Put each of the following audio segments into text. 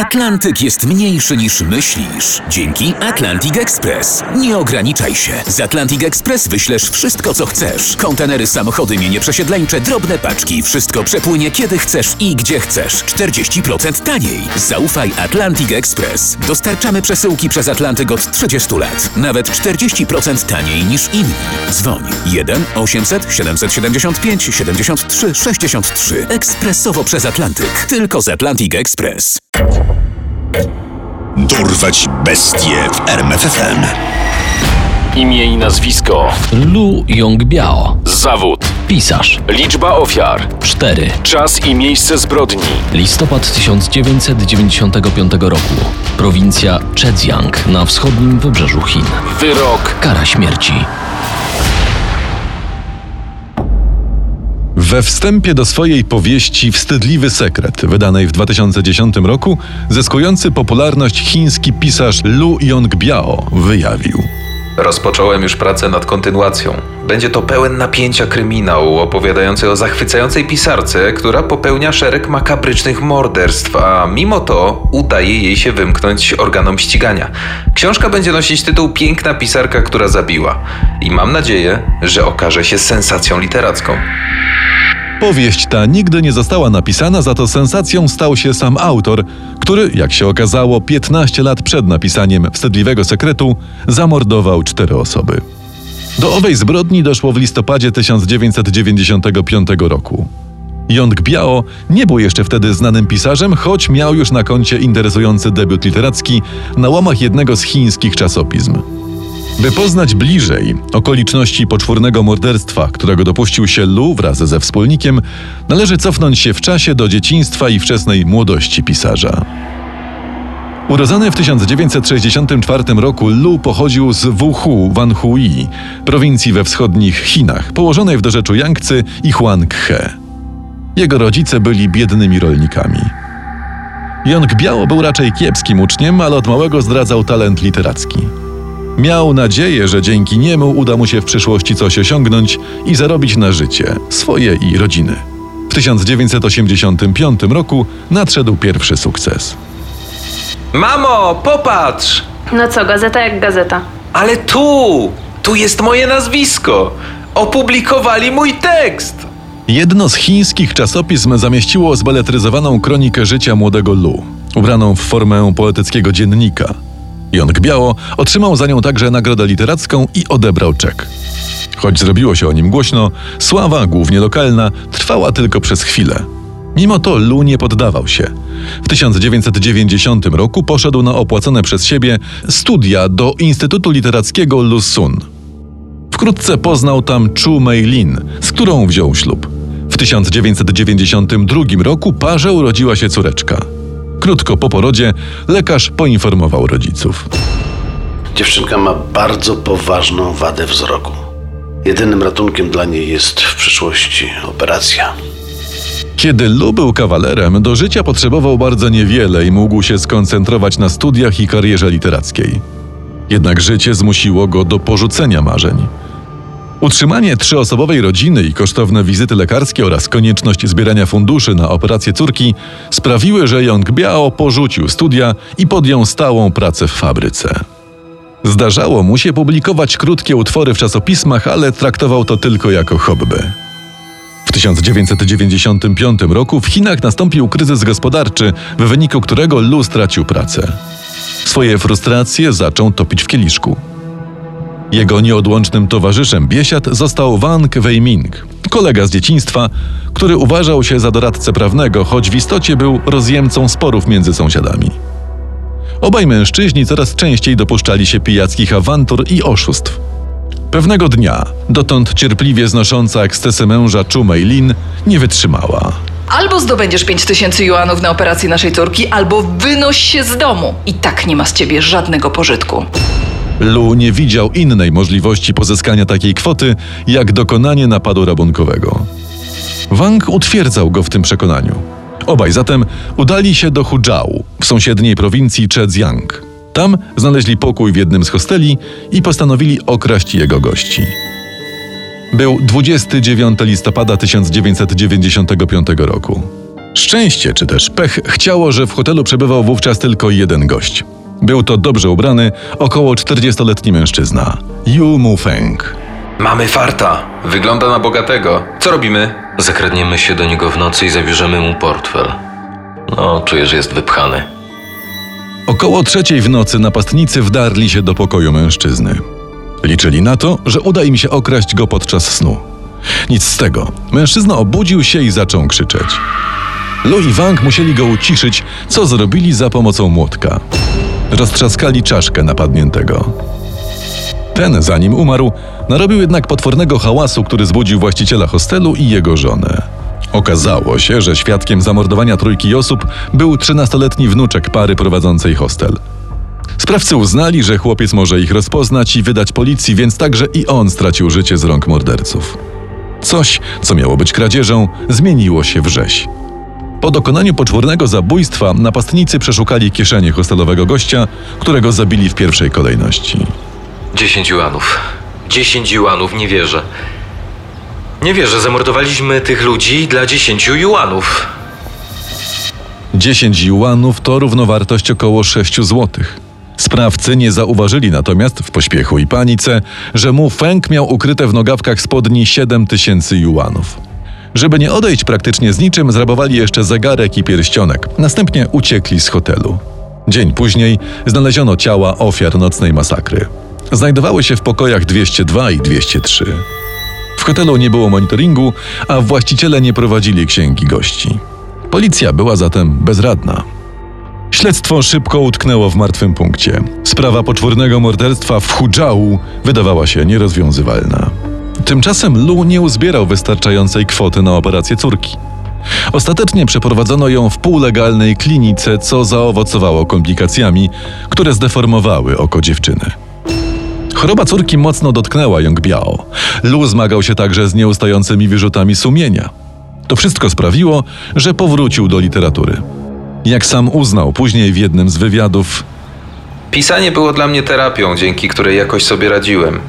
Atlantyk jest mniejszy niż myślisz. Dzięki Atlantic Express. Nie ograniczaj się. Z Atlantic Express wyślesz wszystko, co chcesz. Kontenery, samochody, mienie przesiedleńcze, drobne paczki. Wszystko przepłynie kiedy chcesz i gdzie chcesz. 40% taniej. Zaufaj Atlantic Express. Dostarczamy przesyłki przez Atlantyk od 30 lat. Nawet 40% taniej niż inni. Dzwoń 1 800 775 73 63. Ekspresowo przez Atlantyk. Tylko z Atlantic Express. Dorwać bestie w RMF FM. Imię i nazwisko: Lu Yongbiao. zawód, Pisarz. liczba ofiar, 4. czas i miejsce zbrodni, Listopad 1995 roku. Prowincja Zhejiang na wschodnim wybrzeżu Chin. wyrok, Kara śmierci. We wstępie do swojej powieści Wstydliwy sekret, wydanej w 2010 roku, zyskujący popularność chiński pisarz Lu Yongbiao wyjawił: Rozpocząłem już pracę nad kontynuacją. Będzie to pełen napięcia kryminał opowiadający o zachwycającej pisarce, która popełnia szereg makabrycznych morderstw, a mimo to udaje jej się wymknąć organom ścigania. Książka będzie nosić tytuł Piękna pisarka, która zabiła. I mam nadzieję, że okaże się sensacją literacką. Powieść ta nigdy nie została napisana, za to sensacją stał się sam autor, który, jak się okazało, 15 lat przed napisaniem Wstydliwego sekretu zamordował 4 osoby. Do owej zbrodni doszło w listopadzie 1995 roku. Yongbiao nie był jeszcze wtedy znanym pisarzem, choć miał już na koncie interesujący debiut literacki na łamach jednego z chińskich czasopism. By poznać bliżej okoliczności poczwórnego morderstwa, którego dopuścił się Lu wraz ze wspólnikiem, należy cofnąć się w czasie do dzieciństwa i wczesnej młodości pisarza. Urodzony w 1964 roku, Lu pochodził z Wuhu w Anhui, prowincji we wschodnich Chinach, położonej w dorzeczu Jangtzy i Huanghe. Jego rodzice byli biednymi rolnikami. Yongbiao był raczej kiepskim uczniem, ale od małego zdradzał talent literacki. Miał nadzieję, że dzięki niemu uda mu się w przyszłości coś osiągnąć i zarobić na życie, swoje i rodziny. W 1985 roku nadszedł pierwszy sukces. Mamo, popatrz! No co, gazeta jak gazeta. Ale tu jest moje nazwisko! Opublikowali mój tekst! Jedno z chińskich czasopism zamieściło zbeletryzowaną kronikę życia młodego Lu, ubraną w formę poetyckiego dziennika. Yongbiao otrzymał za nią także nagrodę literacką i odebrał czek. Choć zrobiło się o nim głośno, sława, głównie lokalna, trwała tylko przez chwilę. Mimo to Lu nie poddawał się. W 1990 roku poszedł na opłacone przez siebie studia do Instytutu Literackiego Lusun. Wkrótce poznał tam Chu Meilin, z którą wziął ślub. W 1992 roku parze urodziła się córeczka. Krótko po porodzie lekarz poinformował rodziców. Dziewczynka ma bardzo poważną wadę wzroku. Jedynym ratunkiem dla niej jest w przyszłości operacja. Kiedy Lu był kawalerem, do życia potrzebował bardzo niewiele i mógł się skoncentrować na studiach i karierze literackiej. Jednak życie zmusiło go do porzucenia marzeń. Utrzymanie 3-osobowej rodziny i kosztowne wizyty lekarskie oraz konieczność zbierania funduszy na operację córki sprawiły, że Yongbiao porzucił studia i podjął stałą pracę w fabryce. Zdarzało mu się publikować krótkie utwory w czasopismach, ale traktował to tylko jako hobby. W 1995 roku w Chinach nastąpił kryzys gospodarczy, w wyniku którego Lu stracił pracę. Swoje frustracje zaczął topić w kieliszku. Jego nieodłącznym towarzyszem biesiad został Wang Weiming, kolega z dzieciństwa, który uważał się za doradcę prawnego, choć w istocie był rozjemcą sporów między sąsiadami. Obaj mężczyźni coraz częściej dopuszczali się pijackich awantur i oszustw. Pewnego dnia, dotąd cierpliwie znosząca ekscesy męża Chu Meilin nie wytrzymała. Albo zdobędziesz 5000 juanów na operację naszej córki, albo wynoś się z domu. I tak nie ma z ciebie żadnego pożytku. Lu nie widział innej możliwości pozyskania takiej kwoty, jak dokonanie napadu rabunkowego. Wang utwierdzał go w tym przekonaniu. Obaj zatem udali się do Huzhou, w sąsiedniej prowincji Zhejiang. Tam znaleźli pokój w jednym z hosteli i postanowili okraść jego gości. Był 29 listopada 1995 roku. Szczęście czy też pech chciało, że w hotelu przebywał wówczas tylko jeden gość. Był to dobrze ubrany, około 40-letni mężczyzna, Yu Mu-feng. Mamy farta. Wygląda na bogatego. Co robimy? Zakradniemy się do niego w nocy i zabierzemy mu portfel. No, czuję, że jest wypchany. Około 3:00 w nocy napastnicy wdarli się do pokoju mężczyzny. Liczyli na to, że uda im się okraść go podczas snu. Nic z tego. Mężczyzna obudził się i zaczął krzyczeć. Lu i Wang musieli go uciszyć, co zrobili za pomocą młotka. Roztrzaskali czaszkę napadniętego. Ten, zanim umarł, narobił jednak potwornego hałasu, który zbudził właściciela hostelu i jego żonę. Okazało się, że świadkiem zamordowania 3 osób był 13-letni wnuczek pary prowadzącej hostel. Sprawcy uznali, że chłopiec może ich rozpoznać i wydać policji, więc także i on stracił życie z rąk morderców. Coś, co miało być kradzieżą, zmieniło się w rzeź. Po dokonaniu poczwórnego zabójstwa napastnicy przeszukali kieszenie hostelowego gościa, którego zabili w pierwszej kolejności. 10 juanów. 10 juanów, nie wierzę. Nie wierzę, zamordowaliśmy tych ludzi dla 10 juanów. 10 juanów to równowartość około 6 złotych. Sprawcy nie zauważyli natomiast w pośpiechu i panice, że Mu-feng miał ukryte w nogawkach spodni 7000 juanów. Żeby nie odejść praktycznie z niczym, zrabowali jeszcze zegarek i pierścionek. Następnie uciekli z hotelu. Dzień później znaleziono ciała ofiar nocnej masakry. Znajdowały się w pokojach 202 i 203. W hotelu nie było monitoringu, a właściciele nie prowadzili księgi gości. Policja była zatem bezradna. Śledztwo szybko utknęło w martwym punkcie. Sprawa poczwórnego morderstwa w Huzhou wydawała się nierozwiązywalna. Tymczasem Lu nie uzbierał wystarczającej kwoty na operację córki. Ostatecznie przeprowadzono ją w półlegalnej klinice, co zaowocowało komplikacjami, które zdeformowały oko dziewczyny. Choroba córki mocno dotknęła Yongbiao. Lu zmagał się także z nieustającymi wyrzutami sumienia. To wszystko sprawiło, że powrócił do literatury. Jak sam uznał później w jednym z wywiadów, Pisanie było dla mnie terapią, dzięki której jakoś sobie radziłem.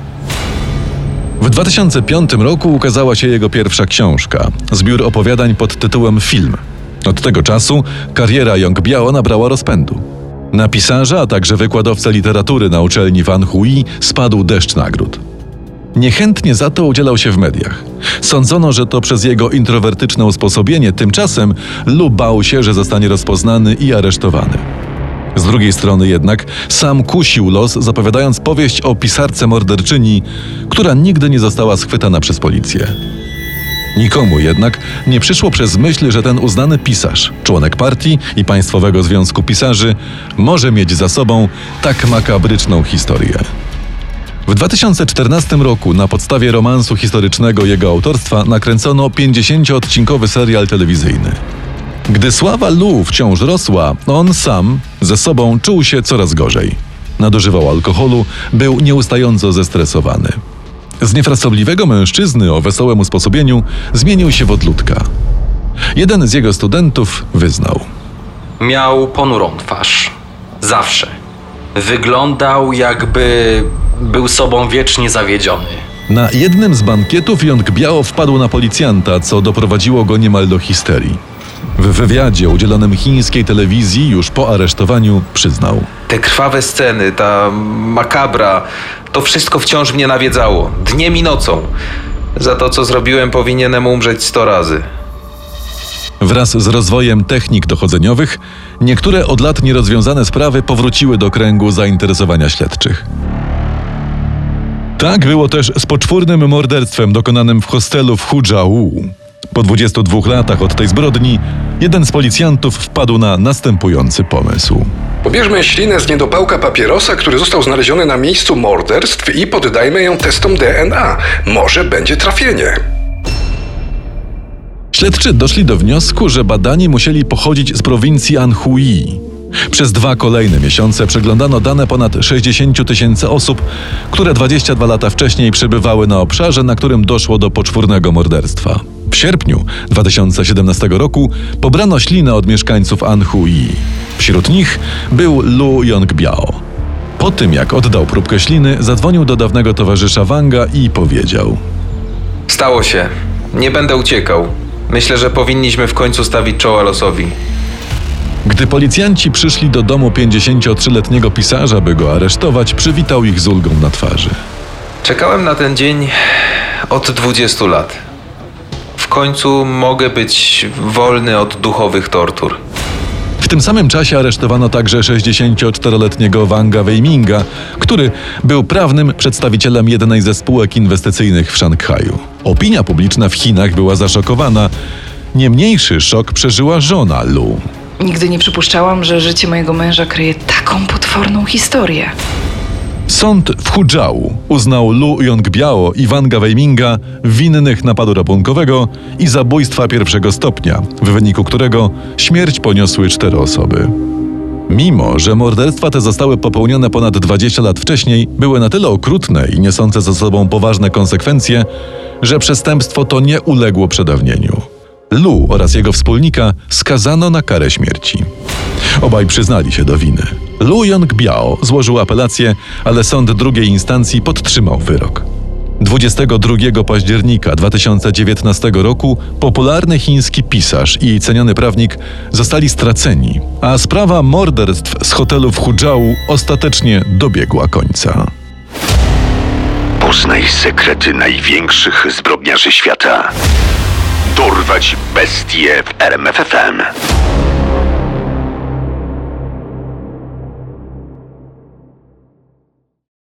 w 2005 roku ukazała się jego pierwsza książka, zbiór opowiadań pod tytułem Film. Od tego czasu kariera Yongbiao nabrała rozpędu. Na pisarza, a także wykładowcę literatury na uczelni w Anhui spadł deszcz nagród. Niechętnie za to udzielał się w mediach. Sądzono, że to przez jego introwertyczne usposobienie, tymczasem Lu bał się, że zostanie rozpoznany i aresztowany. Z drugiej strony jednak sam kusił los, zapowiadając powieść o pisarce morderczyni, która nigdy nie została schwytana przez policję. Nikomu jednak nie przyszło przez myśl, że ten uznany pisarz, członek partii i Państwowego Związku Pisarzy, może mieć za sobą tak makabryczną historię. W 2014 roku na podstawie romansu historycznego jego autorstwa nakręcono 50-odcinkowy serial telewizyjny. Gdy sława Lu wciąż rosła, on sam ze sobą czuł się coraz gorzej. Nadużywał alkoholu, był nieustająco zestresowany. Z niefrasobliwego mężczyzny o wesołym usposobieniu zmienił się w odludka. Jeden z jego studentów wyznał: Miał ponurą twarz. Zawsze. Wyglądał, jakby był sobą wiecznie zawiedziony. Na jednym z bankietów Yongbiao wpadł na policjanta, co doprowadziło go niemal do histerii. W wywiadzie udzielonym chińskiej telewizji już po aresztowaniu przyznał: Te krwawe sceny, ta makabra, to wszystko wciąż mnie nawiedzało, dniem i nocą. Za to, co zrobiłem, powinienem umrzeć 100 razy. Wraz z rozwojem technik dochodzeniowych, niektóre od lat nierozwiązane sprawy powróciły do kręgu zainteresowania śledczych. Tak było też z poczwórnym morderstwem dokonanym w hostelu w Huzhou. Po 22 latach od tej zbrodni, jeden z policjantów wpadł na następujący pomysł. Pobierzmy ślinę z niedopałka papierosa, który został znaleziony na miejscu morderstw i poddajmy ją testom DNA. Może będzie trafienie. Śledczy doszli do wniosku, że badani musieli pochodzić z prowincji Anhui. Przez 2 kolejne miesiące przeglądano dane ponad 60 000 osób, które 22 lata wcześniej przebywały na obszarze, na którym doszło do poczwórnego morderstwa. W sierpniu 2017 roku pobrano ślinę od mieszkańców Anhui. Wśród nich był Lu Yongbiao. Po tym, jak oddał próbkę śliny, zadzwonił do dawnego towarzysza Wanga i powiedział: Stało się. Nie będę uciekał. Myślę, że powinniśmy w końcu stawić czoła losowi. Gdy policjanci przyszli do domu 53-letniego pisarza, by go aresztować, przywitał ich z ulgą na twarzy. Czekałem na ten dzień od 20 lat. W końcu mogę być wolny od duchowych tortur. W tym samym czasie aresztowano także 64-letniego Wanga Weiminga, który był prawnym przedstawicielem jednej ze spółek inwestycyjnych w Szanghaju. Opinia publiczna w Chinach była zaszokowana. Nie mniejszy szok przeżyła żona Lu. Nigdy nie przypuszczałam, że życie mojego męża kryje taką potworną historię. Sąd w Huzhou uznał Lu Yongbiao i Wanga Weiminga winnych napadu rabunkowego i zabójstwa pierwszego stopnia, w wyniku którego śmierć poniosły 4 osoby. Mimo że morderstwa te zostały popełnione ponad 20 lat wcześniej, były na tyle okrutne i niosące ze sobą poważne konsekwencje, że przestępstwo to nie uległo przedawnieniu. Lu oraz jego wspólnika skazano na karę śmierci. Obaj przyznali się do winy. Lu Yongbiao złożył apelację, ale sąd drugiej instancji podtrzymał wyrok. 22 października 2019 roku popularny chiński pisarz i ceniony prawnik zostali straceni, a sprawa morderstw z hotelu w Huzhou ostatecznie dobiegła końca. Poznaj sekrety największych zbrodniarzy świata. Dorwać bestie w RMF FM.